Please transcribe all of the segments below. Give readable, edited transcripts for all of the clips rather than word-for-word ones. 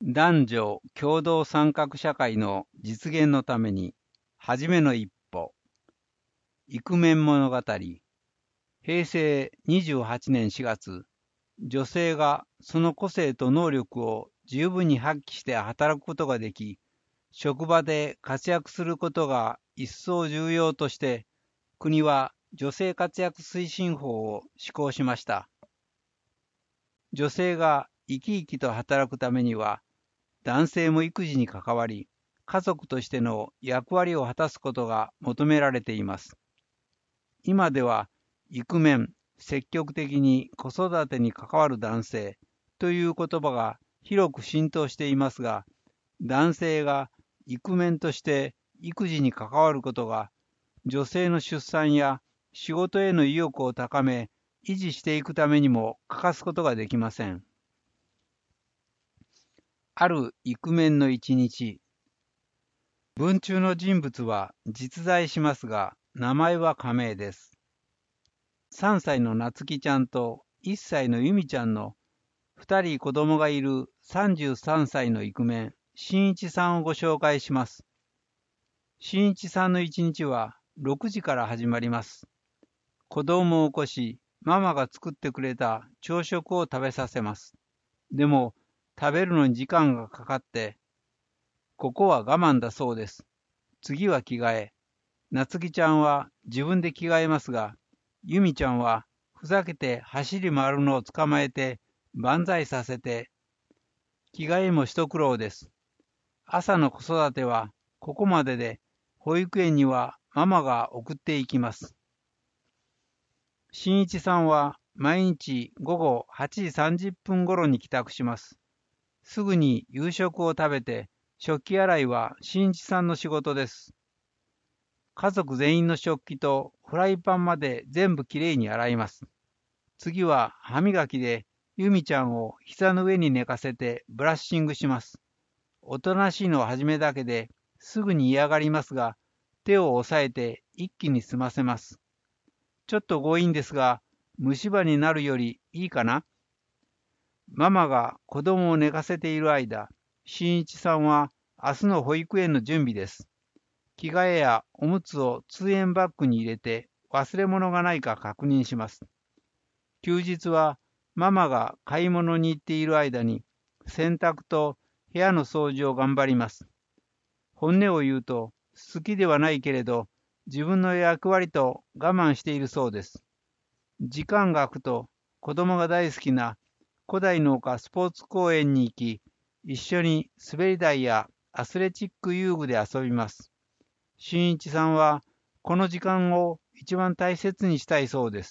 男女共同参画社会の実現のために、はじめの一歩。イクメン物語。平成28年4月、女性がその個性と能力を十分に発揮して働くことができ、職場で活躍することが一層重要として、国は女性活躍推進法を施行しました。女性が生き生きと働くためには、男性も育児に関わり、家族としての役割を果たすことが求められています。今では、イクメン、積極的に子育てに関わる男性という言葉が広く浸透していますが、男性がイクメンとして育児に関わることが、女性の出産や仕事への意欲を高め、維持していくためにも欠かすことができません。あるイクメンの一日。文中の人物は実在しますが、名前は仮名です。3歳のなつきちゃんと1歳のゆみちゃんの2人子供がいる33歳のイクメン、しんいちさんをご紹介します。しんいちさんの一日は6時から始まります。子供を起こし、ママが作ってくれた朝食を食べさせます。でも、食べるのに時間がかかって、ここは我慢だそうです。次は着替え。なつきちゃんは自分で着替えますが、ゆみちゃんはふざけて走り回るのを捕まえて万歳させて、着替えも一苦労です。朝の子育てはここまでで、保育園にはママが送っていきます。しんいちさんは毎日午後8時30分頃に帰宅します。すぐに夕食を食べて、食器洗いはしんいちさんの仕事です。家族全員の食器とフライパンまで全部きれいに洗います。次は歯磨きでゆみちゃんを膝の上に寝かせてブラッシングします。おとなしいのは初めだけですぐに嫌がりますが、手を押さえて一気に済ませます。ちょっと強引ですが、虫歯になるよりいいかな。ママが子供を寝かせている間、しんいちさんは明日の保育園の準備です。着替えやおむつを通園バッグに入れて忘れ物がないか確認します。休日はママが買い物に行っている間に洗濯と部屋の掃除を頑張ります。本音を言うと好きではないけれど自分の役割と我慢しているそうです。時間が空くと子供が大好きな古代の丘スポーツ公園に行き、一緒に滑り台やアスレチック遊具で遊びます。しんいちさんはこの時間を一番大切にしたいそうです。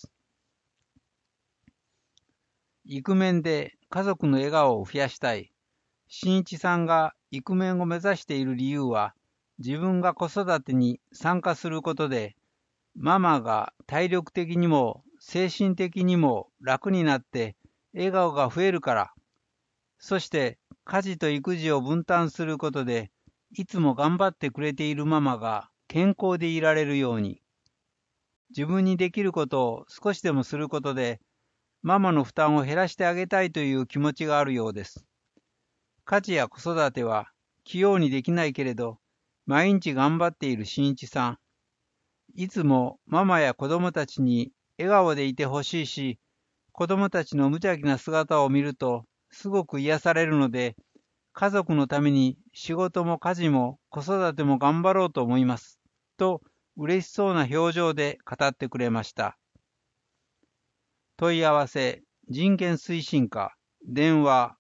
イクメンで家族の笑顔を増やしたい。しんいちさんがイクメンを目指している理由は、自分が子育てに参加することで、ママが体力的にも精神的にも楽になって笑顔が増えるから。そして家事と育児を分担することで、いつも頑張ってくれているママが健康でいられるように。自分にできることを少しでもすることで、ママの負担を減らしてあげたいという気持ちがあるようです。家事や子育ては器用にできないけれど、毎日頑張っているしんいちさん。いつもママや子供たちに笑顔でいてほしいし、子供たちの無邪気な姿を見るとすごく癒されるので、家族のために仕事も家事も子育ても頑張ろうと思います。と嬉しそうな表情で語ってくれました。問い合わせ、人権推進課、電話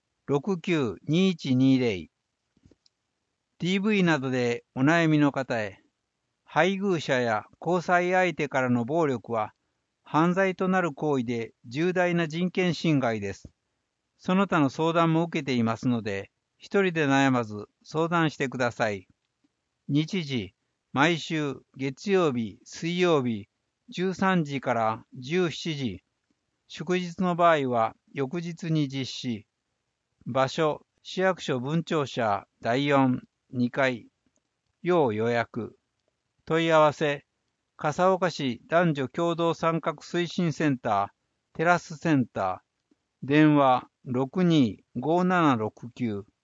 692120。DV などでお悩みの方へ、配偶者や交際相手からの暴力は犯罪となる行為で重大な人権侵害です。その他の相談も受けていますので、一人で悩まず相談してください。日時、毎週月曜日、水曜日、13時から17時。祝日の場合は翌日に実施。場所、市役所分庁舎第4、2階。要予約。問い合わせ、笠岡市男女共同参画推進センター、テラスセンター。電話625769